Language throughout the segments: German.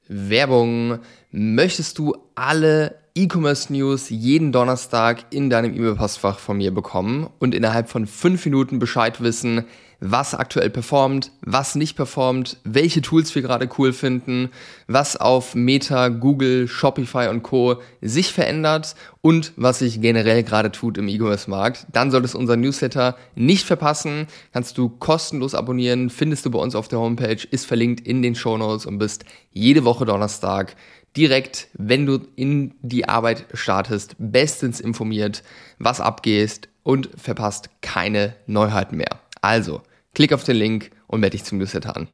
Werbung. Möchtest du alle E-Commerce-News jeden Donnerstag in deinem E-Mail-Postfach von mir bekommen und innerhalb von 5 Minuten Bescheid wissen, was aktuell performt, was nicht performt, welche Tools wir gerade cool finden, was auf Meta, Google, Shopify und Co. sich verändert und was sich generell gerade tut im E-Commerce-Markt, dann solltest du unseren Newsletter nicht verpassen. Kannst du kostenlos abonnieren, findest du bei uns auf der Homepage, ist verlinkt in den Shownotes und bist jede Woche Donnerstag direkt, wenn du in die Arbeit startest, bestens informiert, was abgeht und verpasst keine Neuheiten mehr. Also, klick auf den Link und melde dich zum Newsletter an.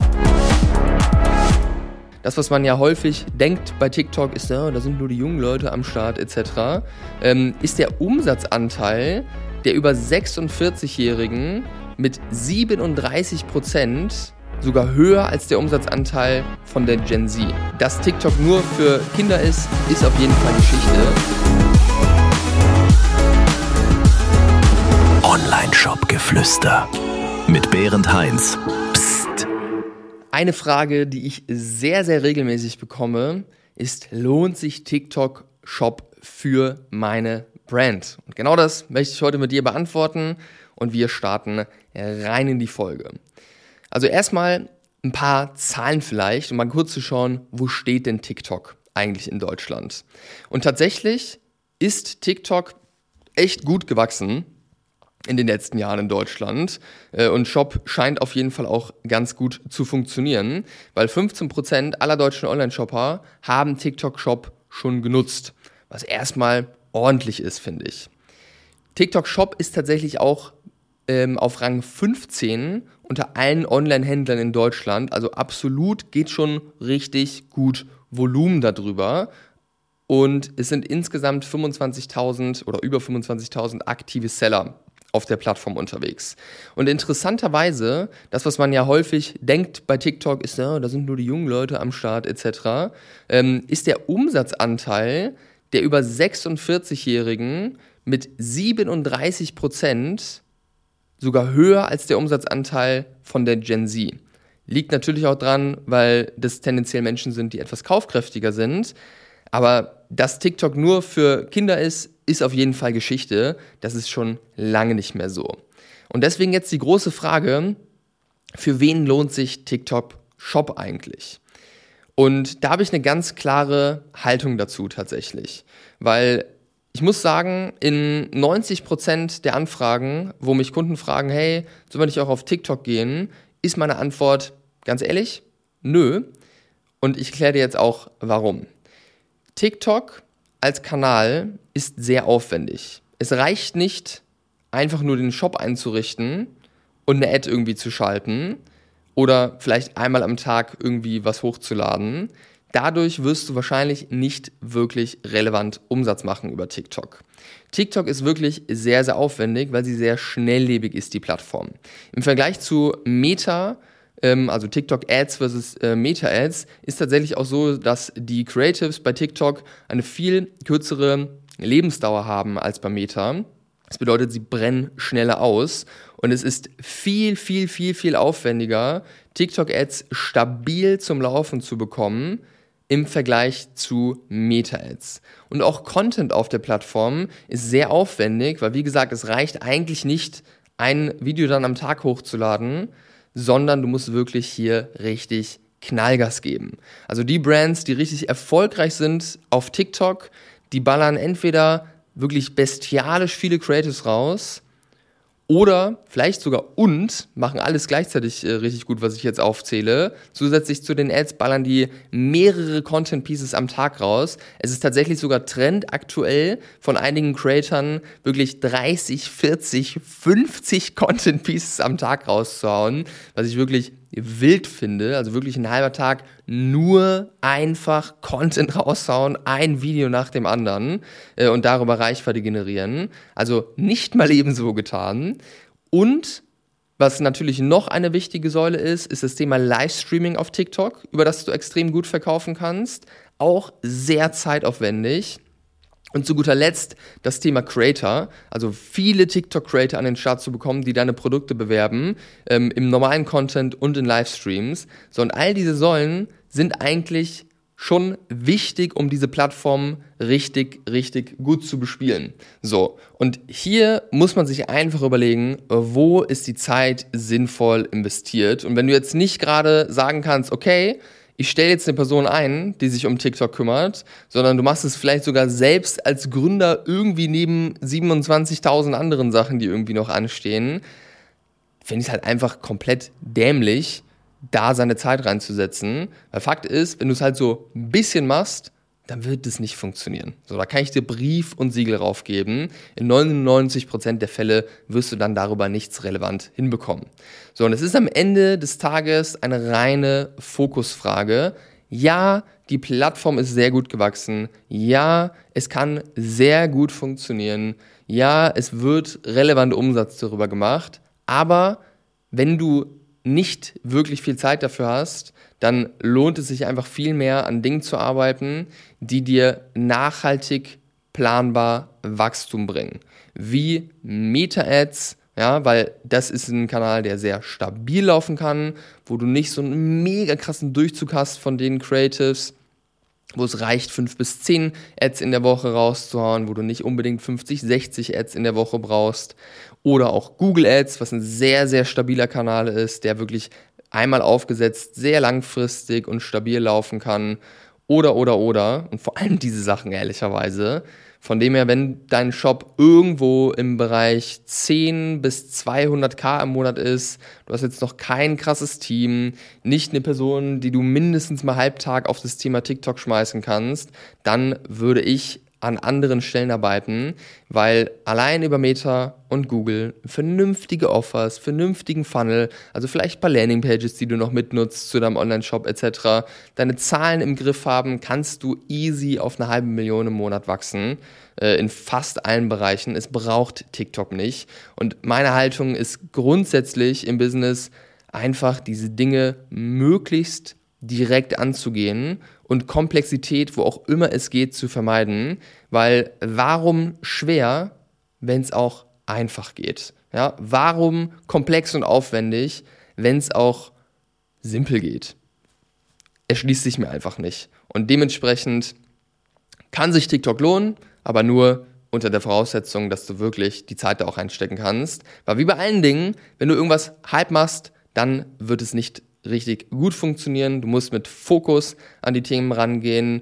Das, was man ja häufig denkt bei TikTok, ist, ja, da sind nur die jungen Leute am Start etc., ist der Umsatzanteil der über 46-Jährigen mit 37% sogar höher als der Umsatzanteil von der Gen Z. Dass TikTok nur für Kinder ist auf jeden Fall Geschichte. Online-Shop-Geflüster mit Berend Heinz. Psst. Eine Frage, die ich sehr, sehr regelmäßig bekomme, ist, lohnt sich TikTok Shop für meine Brand? Und genau das möchte ich heute mit dir beantworten und wir starten rein in die Folge. Also erstmal ein paar Zahlen vielleicht, um mal kurz zu schauen, wo steht denn TikTok eigentlich in Deutschland? Und tatsächlich ist TikTok echt gut gewachsen in den letzten Jahren in Deutschland und Shop scheint auf jeden Fall auch ganz gut zu funktionieren, weil 15% aller deutschen Online-Shopper haben TikTok Shop schon genutzt, was erstmal ordentlich ist, finde ich. TikTok Shop ist tatsächlich auch auf Rang 15 unter allen Online-Händlern in Deutschland, also absolut geht schon richtig gut Volumen darüber. Und es sind insgesamt 25.000 oder über 25.000 aktive Seller auf der Plattform unterwegs. Und interessanterweise, das, was man ja häufig denkt bei TikTok, ist, ja, da sind nur die jungen Leute am Start etc., ist der Umsatzanteil der über 46-Jährigen mit 37% sogar höher als der Umsatzanteil von der Gen Z. Liegt natürlich auch dran, weil das tendenziell Menschen sind, die etwas kaufkräftiger sind. Aber dass TikTok nur für Kinder ist auf jeden Fall Geschichte. Das ist schon lange nicht mehr so. Und deswegen jetzt die große Frage, für wen lohnt sich TikTok Shop eigentlich? Und da habe ich eine ganz klare Haltung dazu tatsächlich. Weil ich muss sagen, in 90% der Anfragen, wo mich Kunden fragen, hey, sollen wir nicht auch auf TikTok gehen, ist meine Antwort, ganz ehrlich, nö. Und ich erkläre dir jetzt auch, warum. TikTok als Kanal ist sehr aufwendig. Es reicht nicht, einfach nur den Shop einzurichten und eine Ad irgendwie zu schalten oder vielleicht einmal am Tag irgendwie was hochzuladen. Dadurch wirst du wahrscheinlich nicht wirklich relevant Umsatz machen über TikTok. TikTok ist wirklich sehr, sehr aufwendig, weil sie sehr schnelllebig ist, die Plattform. Im Vergleich zu Meta, also TikTok Ads versus Meta Ads, ist tatsächlich auch so, dass die Creatives bei TikTok eine viel kürzere Lebensdauer haben als bei Meta. Das bedeutet, sie brennen schneller aus und es ist viel, viel, viel, viel aufwendiger, TikTok Ads stabil zum Laufen zu bekommen im Vergleich zu Meta Ads. Und auch Content auf der Plattform ist sehr aufwendig, weil wie gesagt, es reicht eigentlich nicht, ein Video dann am Tag hochzuladen, sondern du musst wirklich hier richtig Knallgas geben. Also die Brands, die richtig erfolgreich sind auf TikTok, die ballern entweder wirklich bestialisch viele Creatives raus oder vielleicht sogar machen alles gleichzeitig richtig gut, was ich jetzt aufzähle. Zusätzlich zu den Ads ballern die mehrere Content Pieces am Tag raus. Es ist tatsächlich sogar Trend aktuell von einigen Creatoren, wirklich 30, 40, 50 Content Pieces am Tag rauszuhauen, was ich wirklich wild finde. Also wirklich ein halber Tag nur einfach Content raushauen, ein Video nach dem anderen und darüber Reichweite generieren. Also nicht mal ebenso getan. Und was natürlich noch eine wichtige Säule ist das Thema Livestreaming auf TikTok, über das du extrem gut verkaufen kannst. Auch sehr zeitaufwendig. Und zu guter Letzt das Thema Creator, also viele TikTok-Creator an den Start zu bekommen, die deine Produkte bewerben, im normalen Content und in Livestreams. So, und all diese Säulen sind eigentlich schon wichtig, um diese Plattform richtig, richtig gut zu bespielen. So, und hier muss man sich einfach überlegen, wo ist die Zeit sinnvoll investiert. Und wenn du jetzt nicht gerade sagen kannst, okay, ich stelle jetzt eine Person ein, die sich um TikTok kümmert, sondern du machst es vielleicht sogar selbst als Gründer irgendwie neben 27.000 anderen Sachen, die irgendwie noch anstehen, finde ich es halt einfach komplett dämlich, da seine Zeit reinzusetzen. Weil Fakt ist, wenn du es halt so ein bisschen machst, dann wird es nicht funktionieren. So, da kann ich dir Brief und Siegel raufgeben. In 99% der Fälle wirst du dann darüber nichts relevant hinbekommen. So, und es ist am Ende des Tages eine reine Fokusfrage. Ja, die Plattform ist sehr gut gewachsen. Ja, es kann sehr gut funktionieren. Ja, es wird relevanter Umsatz darüber gemacht. Aber wenn du nicht wirklich viel Zeit dafür hast, dann lohnt es sich einfach viel mehr an Dingen zu arbeiten, die dir nachhaltig planbar Wachstum bringen. Wie Meta-Ads, ja, weil das ist ein Kanal, der sehr stabil laufen kann, wo du nicht so einen mega krassen Durchzug hast von den Creatives, wo es reicht, 5 bis 10 Ads in der Woche rauszuhauen, wo du nicht unbedingt 50, 60 Ads in der Woche brauchst. Oder auch Google Ads, was ein sehr, sehr stabiler Kanal ist, der wirklich einmal aufgesetzt sehr langfristig und stabil laufen kann. Oder. Und vor allem diese Sachen, ehrlicherweise. Von dem her, wenn dein Shop irgendwo im Bereich 10 bis 200.000 im Monat ist, du hast jetzt noch kein krasses Team, nicht eine Person, die du mindestens mal halbtag auf das Thema TikTok schmeißen kannst, dann würde ich an anderen Stellen arbeiten, weil allein über Meta und Google vernünftige Offers, vernünftigen Funnel, also vielleicht ein paar Landingpages, die du noch mitnutzt zu deinem Online-Shop etc., deine Zahlen im Griff haben, kannst du easy auf 500.000 im Monat wachsen, in fast allen Bereichen. Es braucht TikTok nicht. Und meine Haltung ist grundsätzlich im Business einfach diese Dinge möglichst direkt anzugehen und Komplexität, wo auch immer es geht, zu vermeiden, weil warum schwer, wenn es auch einfach geht? Ja? Warum komplex und aufwendig, wenn es auch simpel geht? Erschließt sich mir einfach nicht. Und dementsprechend kann sich TikTok lohnen, aber nur unter der Voraussetzung, dass du wirklich die Zeit da auch reinstecken kannst. Weil wie bei allen Dingen, wenn du irgendwas halb machst, dann wird es nicht richtig gut funktionieren. Du musst mit Fokus an die Themen rangehen,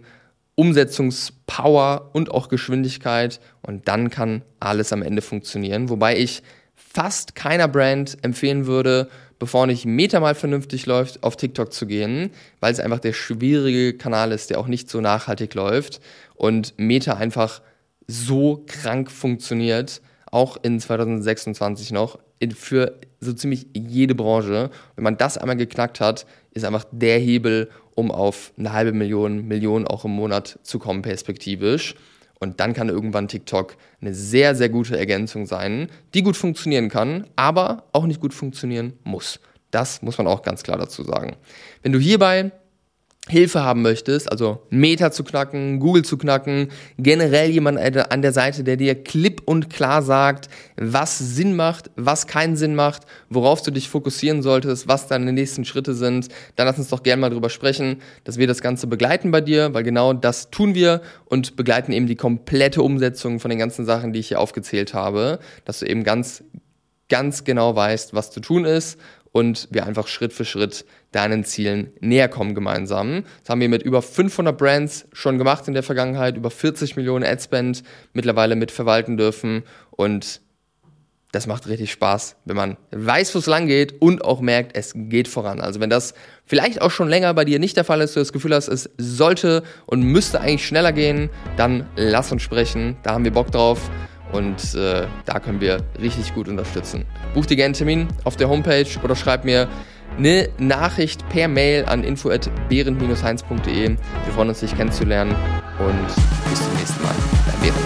Umsetzungspower und auch Geschwindigkeit, und dann kann alles am Ende funktionieren. Wobei ich fast keiner Brand empfehlen würde, bevor nicht Meta mal vernünftig läuft, auf TikTok zu gehen, weil es einfach der schwierige Kanal ist, der auch nicht so nachhaltig läuft und Meta einfach so krank funktioniert, auch in 2026 noch, für so ziemlich jede Branche. Wenn man das einmal geknackt hat, ist einfach der Hebel, um auf 500.000, Millionen auch im Monat zu kommen, perspektivisch. Und dann kann irgendwann TikTok eine sehr, sehr gute Ergänzung sein, die gut funktionieren kann, aber auch nicht gut funktionieren muss. Das muss man auch ganz klar dazu sagen. Wenn du hierbei Hilfe haben möchtest, also Meta zu knacken, Google zu knacken, generell jemand an der Seite, der dir klipp und klar sagt, was Sinn macht, was keinen Sinn macht, worauf du dich fokussieren solltest, was deine nächsten Schritte sind, dann lass uns doch gerne mal drüber sprechen, dass wir das Ganze begleiten bei dir, weil genau das tun wir und begleiten eben die komplette Umsetzung von den ganzen Sachen, die ich hier aufgezählt habe, dass du eben ganz genau weißt, was zu tun ist und wir einfach Schritt für Schritt deinen Zielen näher kommen gemeinsam. Das haben wir mit über 500 Brands schon gemacht in der Vergangenheit, über 40 Millionen Adspend mittlerweile mit verwalten dürfen, und das macht richtig Spaß, wenn man weiß, wo es lang geht und auch merkt, es geht voran. Also wenn das vielleicht auch schon länger bei dir nicht der Fall ist, du das Gefühl hast, es sollte und müsste eigentlich schneller gehen, dann lass uns sprechen, da haben wir Bock drauf. Und da können wir richtig gut unterstützen. Buch dir gerne einen Termin auf der Homepage oder schreib mir eine Nachricht per Mail an info@berend-heinz.de. Wir freuen uns, dich kennenzulernen, und bis zum nächsten Mal. Dein Berend.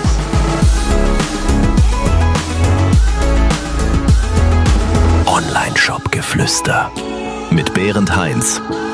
Online-Shop-Geflüster mit Berend Heinz.